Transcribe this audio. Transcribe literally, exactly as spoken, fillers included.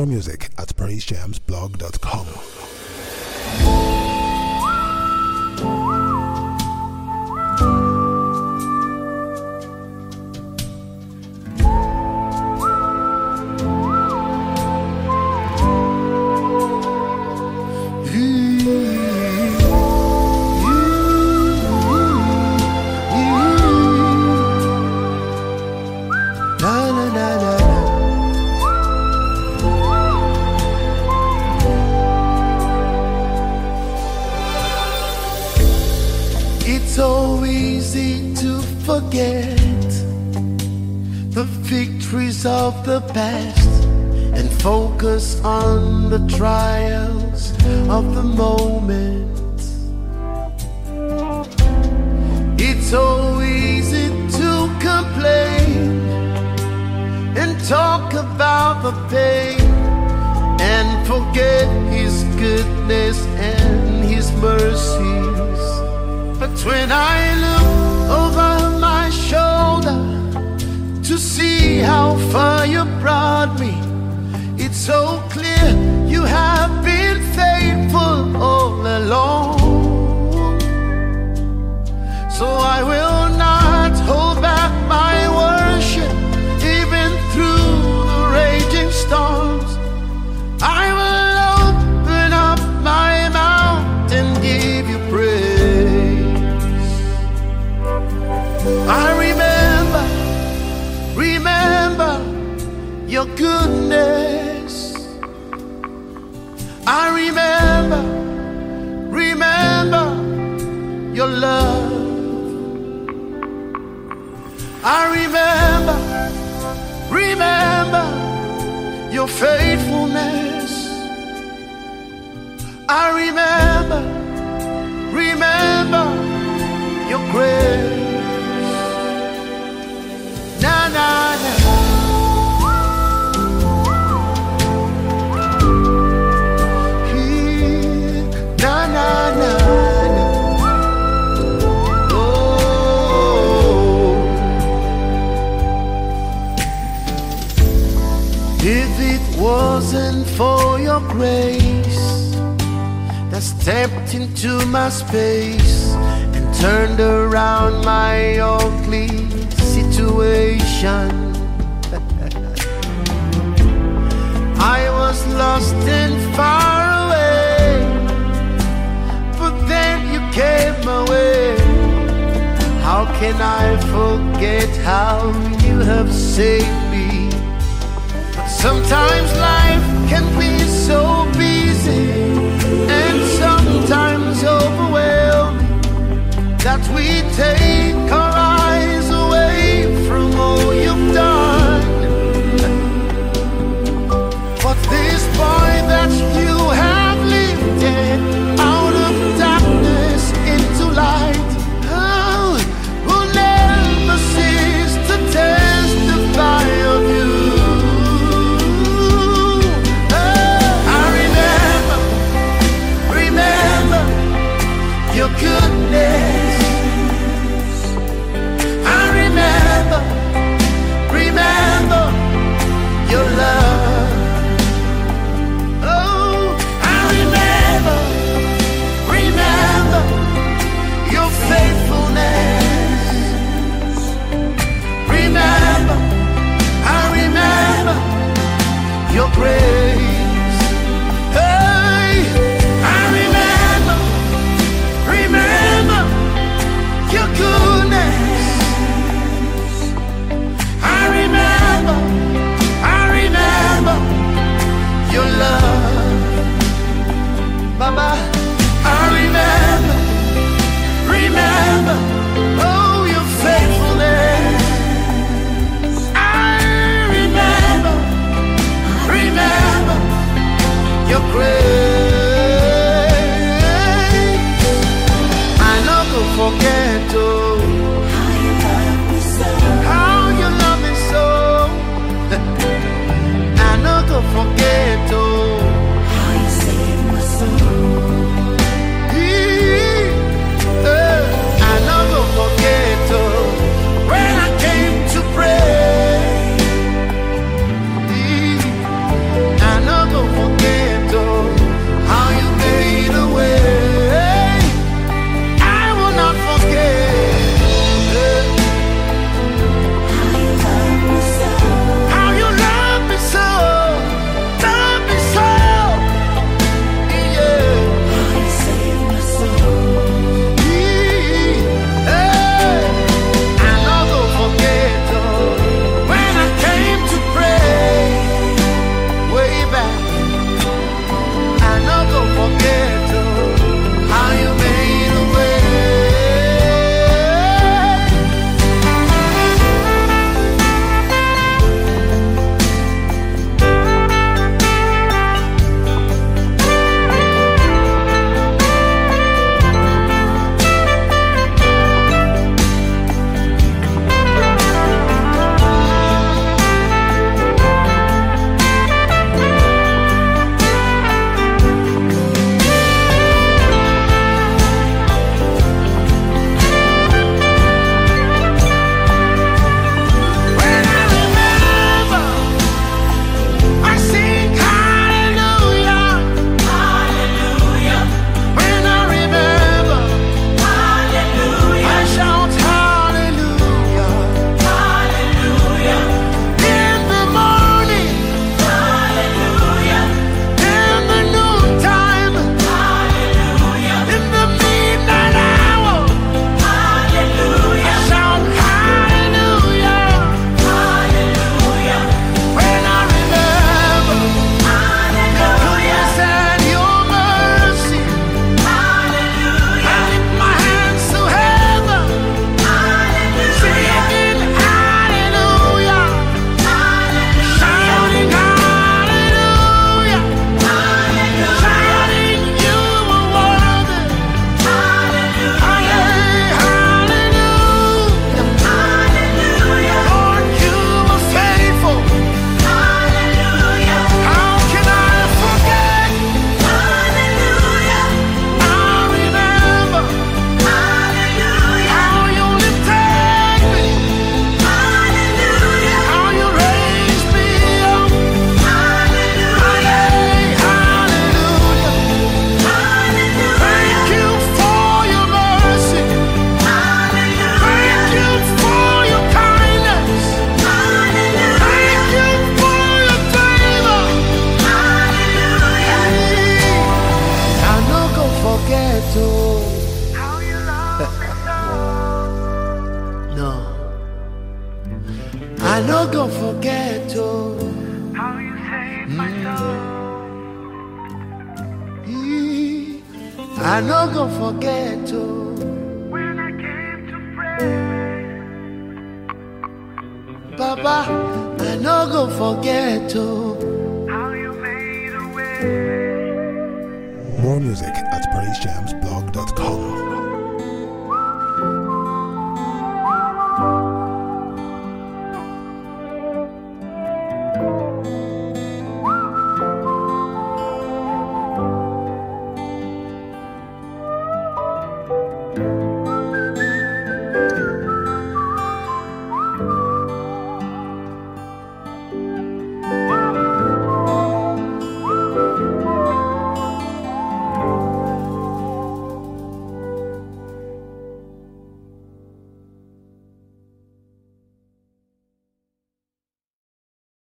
more music at praise jams blog dot com. It's so easy to forget the victories of the past and focus on the trials of the moment. It's so easy to complain and talk about the pain and forget His goodness and His mercies. But when I look over my shoulder to see how far you brought me, it's so clear you have been faithful all along. So I will not hold back my worship, even through the raging storms. I will open up my mouth and give you praise. I remember, remember your goodness. I remember, remember your love. I remember, remember your faithfulness. I remember, remember your grace. Na na na. He, na na na. Oh. If it wasn't for your grace that stepped into my space and turned around my ugly situation, I was lost and far away, but then you came my way. How can I forget how you have saved me? But sometimes life can be so busy and sometimes overwhelming that we take our eyes away from all you've done. But this boy that you have lifted out of darkness into light, oh, will never cease to testify of you. Oh, I remember, remember your goodness. I no go forget to when I came to pray. Baba, I no go forget to How you made a way. More music at praise jams blog dot com.